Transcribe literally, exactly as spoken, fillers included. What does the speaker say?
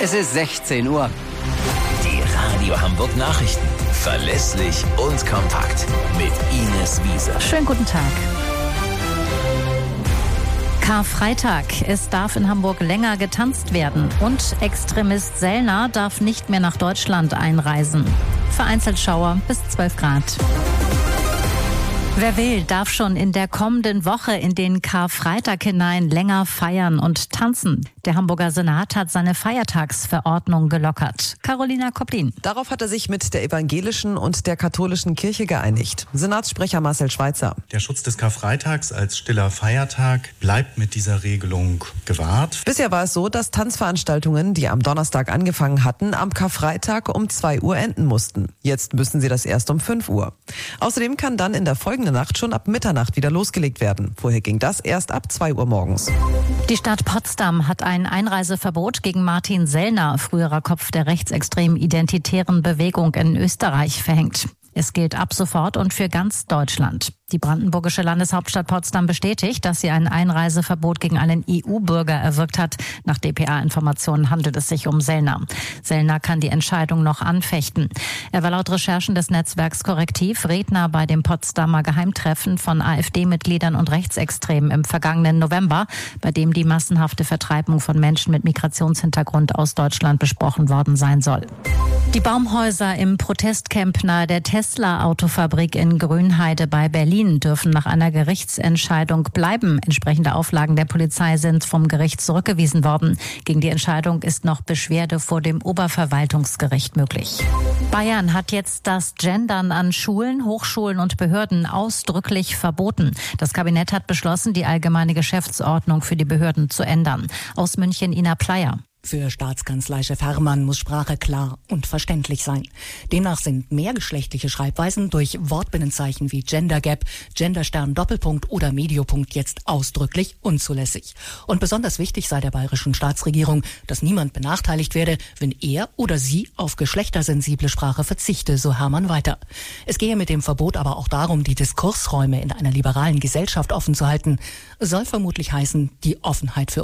Es ist sechzehn Uhr. Die Radio Hamburg Nachrichten. Verlässlich und kompakt. Mit Ines Wiese. Schönen guten Tag. Karfreitag. Es darf in Hamburg länger getanzt werden. Und Extremist Sellner darf nicht mehr nach Deutschland einreisen. Vereinzelt Schauer bis zwölf Grad. Wer will, darf schon in der kommenden Woche in den Karfreitag hinein länger feiern und tanzen. Der Hamburger Senat hat seine Feiertagsverordnung gelockert. Carolina Koplin. Darauf hat er sich mit der evangelischen und der katholischen Kirche geeinigt. Senatssprecher Marcel Schweitzer. Der Schutz des Karfreitags als stiller Feiertag bleibt mit dieser Regelung gewahrt. Bisher war es so, dass Tanzveranstaltungen, die am Donnerstag angefangen hatten, am Karfreitag um zwei Uhr enden mussten. Jetzt müssen sie das erst um fünf Uhr. Außerdem kann dann in der folgenden Nacht schon ab Mitternacht wieder losgelegt werden. Vorher ging das erst ab zwei Uhr morgens. Die Stadt Potsdam hat ein Einreiseverbot gegen Martin Sellner, früherer Kopf der rechtsextremen identitären Bewegung in Österreich, verhängt. Es gilt ab sofort und für ganz Deutschland. Die brandenburgische Landeshauptstadt Potsdam bestätigt, dass sie ein Einreiseverbot gegen einen E U-Bürger erwirkt hat. Nach D P A-Informationen handelt es sich um Sellner. Sellner kann die Entscheidung noch anfechten. Er war laut Recherchen des Netzwerks Korrektiv Redner bei dem Potsdamer Geheimtreffen von AfD-Mitgliedern und Rechtsextremen im vergangenen November, bei dem die massenhafte Vertreibung von Menschen mit Migrationshintergrund aus Deutschland besprochen worden sein soll. Die Baumhäuser im Protestcamp nahe der Tesla-Autofabrik in Grünheide bei Berlin dürfen nach einer Gerichtsentscheidung bleiben. Entsprechende Auflagen der Polizei sind vom Gericht zurückgewiesen worden. Gegen die Entscheidung ist noch Beschwerde vor dem Oberverwaltungsgericht möglich. Bayern hat jetzt das Gendern an Schulen, Hochschulen und Behörden ausdrücklich verboten. Das Kabinett hat beschlossen, die allgemeine Geschäftsordnung für die Behörden zu ändern. Aus München Ina Pleyer. Für Staatskanzleichef Herrmann muss Sprache klar und verständlich sein. Demnach sind mehrgeschlechtliche Schreibweisen durch Wortbinnenzeichen wie Gender Gap, Genderstern, Doppelpunkt oder Mediopunkt jetzt ausdrücklich unzulässig. Und besonders wichtig sei der bayerischen Staatsregierung, dass niemand benachteiligt werde, wenn er oder sie auf geschlechtersensible Sprache verzichte, so Herrmann weiter. Es gehe mit dem Verbot aber auch darum, die Diskursräume in einer liberalen Gesellschaft offen zu halten. Soll vermutlich heißen, die Offenheit für